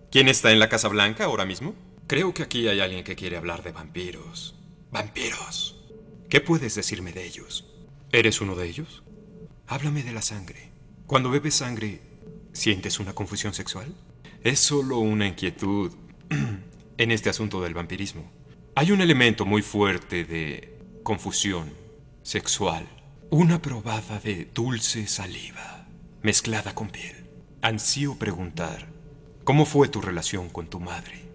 ¿Quién está en la Casa Blanca ahora mismo? Creo que aquí hay alguien que quiere hablar de vampiros. ¡Vampiros! ¿Qué puedes decirme de ellos? ¿Eres uno de ellos? Háblame de la sangre. Cuando bebes sangre, ¿sientes una confusión sexual? Es solo una inquietud en este asunto del vampirismo. Hay un elemento muy fuerte de confusión sexual. Una probada de dulce saliva mezclada con piel. Ansío preguntar, ¿cómo fue tu relación con tu madre?